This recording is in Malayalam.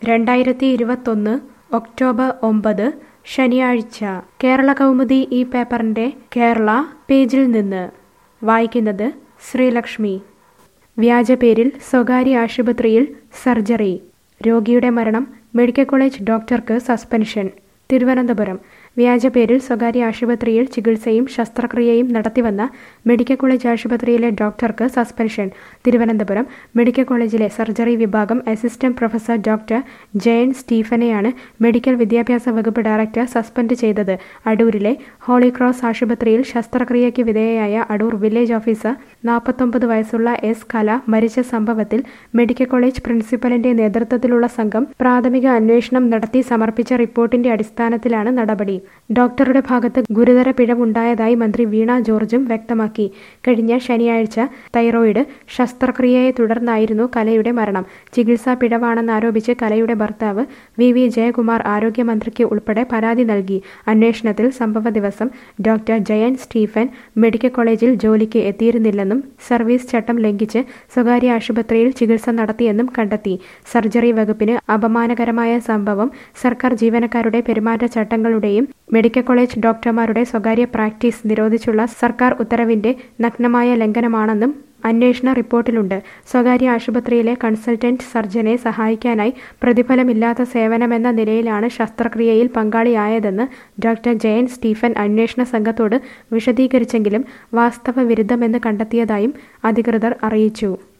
2021 ഒക്ടോബർ 9 ശനിയാഴ്ച കേരള കൗമുദി ഈ പേപ്പറിന്റെ കേരള പേജിൽ നിന്ന് വായിക്കുന്നത് ശ്രീലക്ഷ്മി. വ്യാജപേരിൽ സ്വകാര്യ ആശുപത്രിയിൽ സർജറി, രോഗിയുടെ മരണം, മെഡിക്കൽ കോളേജ് ഡോക്ടർക്ക് സസ്പെൻഷൻ. തിരുവനന്തപുരം വ്യാജപേരിൽ സ്വകാര്യ ആശുപത്രിയിൽ ചികിത്സയും ശസ്ത്രക്രിയയും നടത്തിവന്ന മെഡിക്കൽ കോളേജ് ആശുപത്രിയിലെ ഡോക്ടർക്ക് സസ്പെൻഷൻ. തിരുവനന്തപുരം മെഡിക്കൽ കോളേജിലെ സർജറി വിഭാഗം അസിസ്റ്റന്റ് പ്രൊഫസർ ഡോക്ടർ ജയൻ സ്റ്റീഫനെയാണ് മെഡിക്കൽ വിദ്യാഭ്യാസ വകുപ്പ് ഡയറക്ടർ സസ്പെൻഡ് ചെയ്തത്. അടൂരിലെ ഹോളി ക്രോസ് ആശുപത്രിയിൽ ശസ്ത്രക്രിയയ്ക്ക് വിധേയയായ അടൂർ വില്ലേജ് ഓഫീസർ 49 വയസ്സുള്ള എസ് കല മരിച്ച സംഭവത്തിൽ മെഡിക്കൽ കോളേജ് പ്രിൻസിപ്പലിന്റെ നേതൃത്വത്തിലുള്ള സംഘം പ്രാഥമിക അന്വേഷണം നടത്തി സമർപ്പിച്ച റിപ്പോർട്ടിന്റെ അടിസ്ഥാനത്തിലാണ് നടപടി. ഡോക്ടറുടെ ഭാഗത്ത് ഗുരുതര പിഴവുണ്ടായതായി മന്ത്രി വീണ ജോർജും വ്യക്തമാക്കി. കഴിഞ്ഞ ശനിയാഴ്ച തൈറോയിഡ് ശസ്ത്രക്രിയയെ തുടർന്നായിരുന്നു കലയുടെ മരണം. ചികിത്സാ പിഴവാണെന്നാരോപിച്ച് കലയുടെ ഭർത്താവ് വി ജയകുമാർ ആരോഗ്യമന്ത്രിക്ക് ഉൾപ്പെടെ പരാതി നൽകി. അന്വേഷണത്തിൽ സംഭവ ദിവസം ഡോക്ടർ ജയൻ സ്റ്റീഫൻ മെഡിക്കൽ കോളേജിൽ ജോലിക്ക് എത്തിയിരുന്നില്ലെന്നും സർവീസ് ചട്ടം ലംഘിച്ച് സ്വകാര്യ ആശുപത്രിയിൽ ചികിത്സ നടത്തിയെന്നും കണ്ടെത്തി. സർജറി വകുപ്പിന് അപമാനകരമായ സംഭവം സർക്കാർ ജീവനക്കാരുടെ പെരുമാറ്റച്ചട്ടങ്ങളുടെയും മെഡിക്കൽ കോളേജ് ഡോക്ടർമാരുടെ സ്വകാര്യ പ്രാക്ടീസ് നിരോധിച്ചുള്ള സർക്കാർ ഉത്തരവിന്റെ നഗ്നമായ ലംഘനമാണെന്നും അന്വേഷണ റിപ്പോർട്ടിലുണ്ട്. സ്വകാര്യ ആശുപത്രിയിലെ കൺസൾട്ടന്റ് സർജനെ സഹായിക്കാനായി പ്രതിഫലമില്ലാത്ത സേവനമെന്ന നിലയിലാണ് ശസ്ത്രക്രിയയിൽ പങ്കാളിയായതെന്ന് ഡോക്ടർ ജയൻ സ്റ്റീഫൻ അന്വേഷണ സംഘത്തോട് വിശദീകരിച്ചെങ്കിലും വാസ്തവ വിരുദ്ധമെന്ന് കണ്ടെത്തിയതായും അധികൃതർ അറിയിച്ചു.